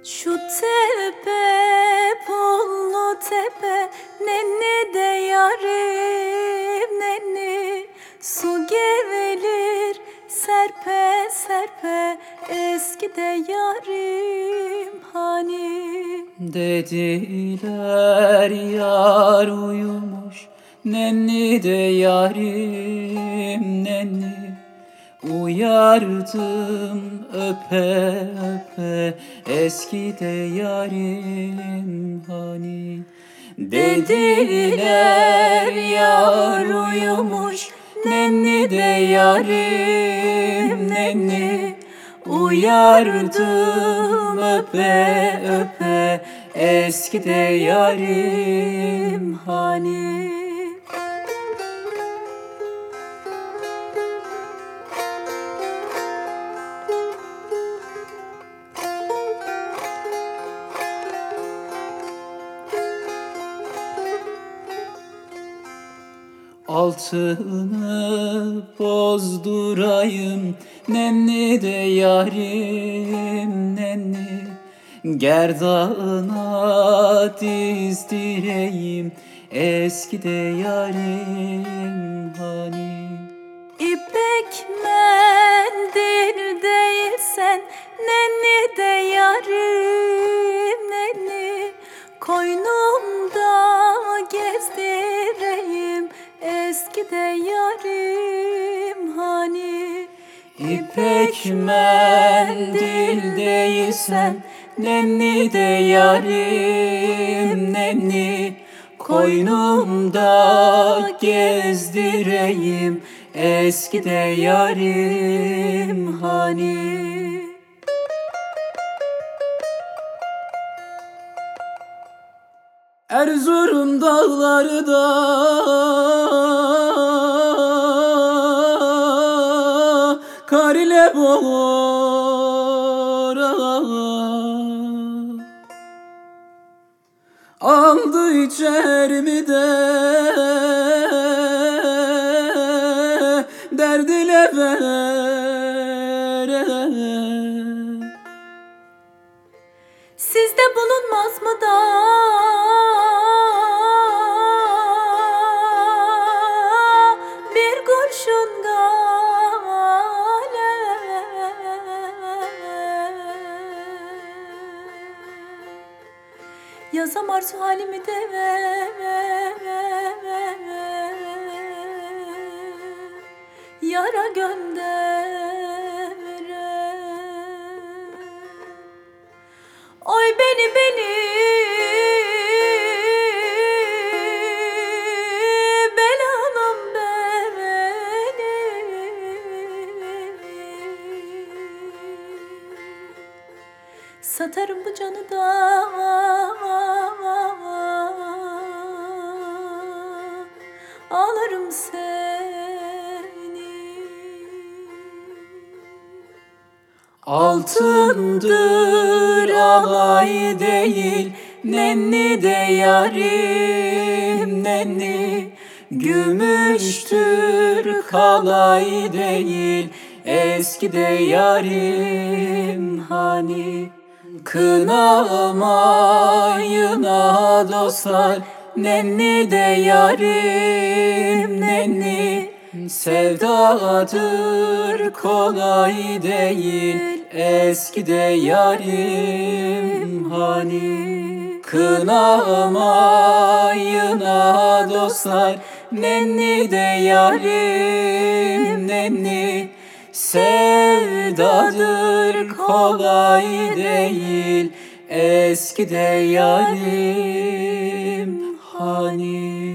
Şu tepe, pullu tepe, nenni de yarim nenni. Su gelir serpe serpe, eski de yarim hani. Dediler yar uyumuş, nenni de yarim nenni. Uyardım öpe öpe, eski de yarim hani. Dediler yar uyumuş, nenni de yarim nenni. Uyardım öpe öpe, eski de yarim hani. Altını bozdurayım, nenni de yarim nenni. Gerdana dizdireyim, eski de yarim hani. İpek mendil değilsen, nenni de yarim nenni. Koynumda gezdireyim, eski de yarim hani. İpek mendil değilsen, nenni de yarim nenni. Koynumda gezdireyim, eski de yarim hani. Erzurum dağları da kar ile boğar. Aldı içerimi de derd ile ver. Sizde bulunmaz mı da bir kurşun gale? Yazam arzu halimi de yara gönder. Oy beni belalım beni. Satarım bu canı da alırım seni. Altındır alay değil, nenni de yarim nenni. Gümüştür kalay değil, eski de yarim hani. Kınamayın ha dostlar, nenni de yarim nenni. Sevdadır kolay değil, eski de yarim hani. Kınamayın ha dostlar, nenni de yarim nenni. Sevdadır kolay değil, eski de yarim hani.